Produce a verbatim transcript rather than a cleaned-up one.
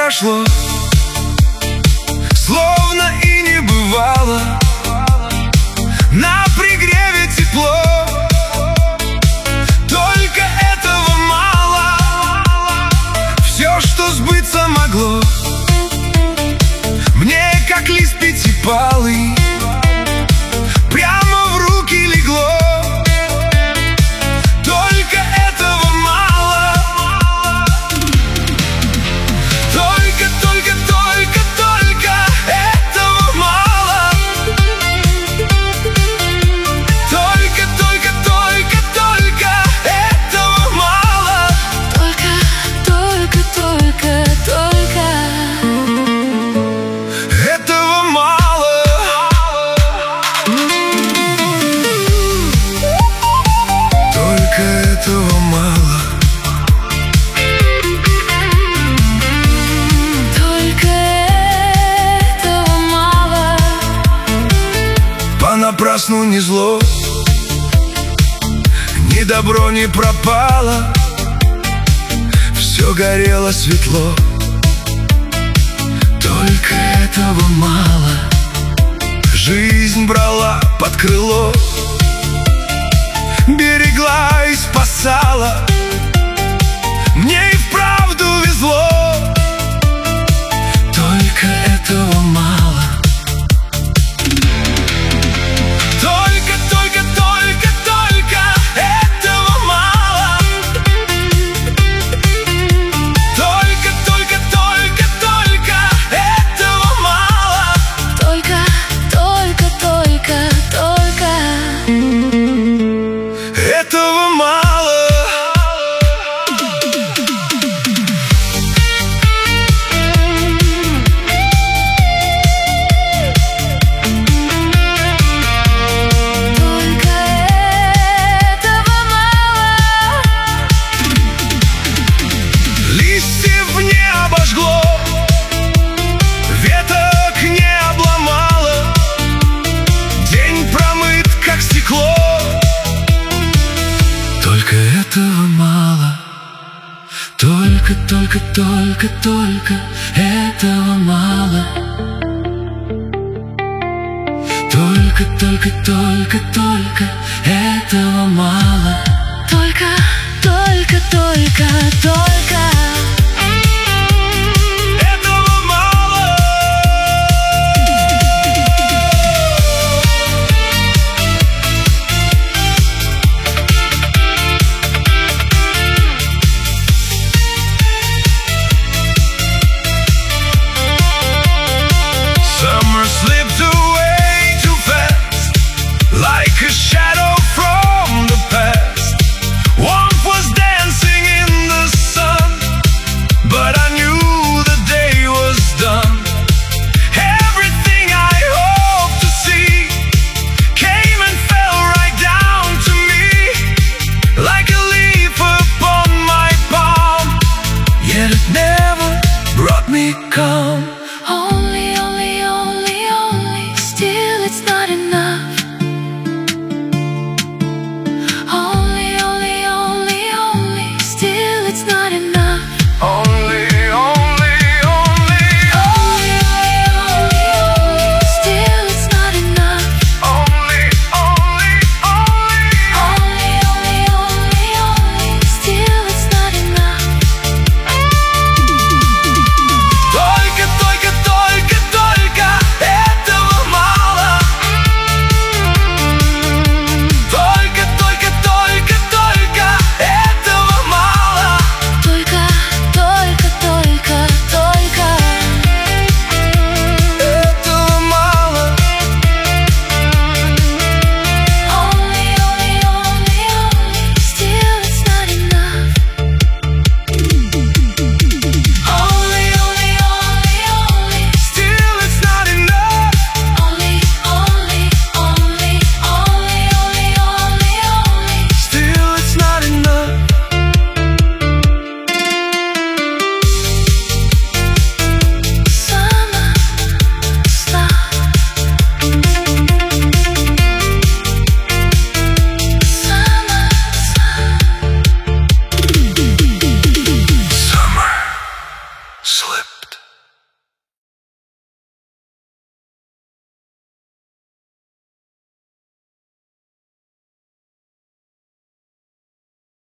прошло, словно и не бывало. На пригреве тепло, только этого мало. Все, что сбыться могло, мне как лист пятипалый прямо в руки легло. Только этого мало. Только, только, только, только этого мало. Только, только, только, только этого мало. Только, только, только, только этого мало. Только этого мало. Только этого мало. Понапрасну ни зло, ни добро не пропало. Все горело светло. Только этого мало. Жизнь брала под крыло, берегла и спасала. Мне и вправду везло. Только этого мало. Только, только, только, только этого мало. Только, только, только, только этого мало. Только, только, только, только Этого мало. Только этого мало. Листьев не обожгло, веток не обломало. День промыт, как стекло. Только этого мало. Только, только, только, только этого мало. Только, только, только, только этого мало. Только, только, только, только Этого мало. Summer slipped away too fast, like a shadow from the past. Warmth was dancing in the sun, but I knew the day was done. Everything I hoped to see came and fell right down to me, like a leaf upon my palm. Yet it never brought me calm. Only, only, only, only still it's not enough. Only, only, only, only still it's not enough. Only, only, only, Only, only, only still it's not enough. only, only, only. Only, only, only, only still it's not enough. Только, только, только, только этого мало. Только, только, только, только этого мало. Только, только, только, только Этого мало. Only, only, only, only still it's not enough. Only, only, only, only Still it's not enough. Only, only, only, only, only, only, only Still it's not enough. Summer stop. Summer stop. Summer slipped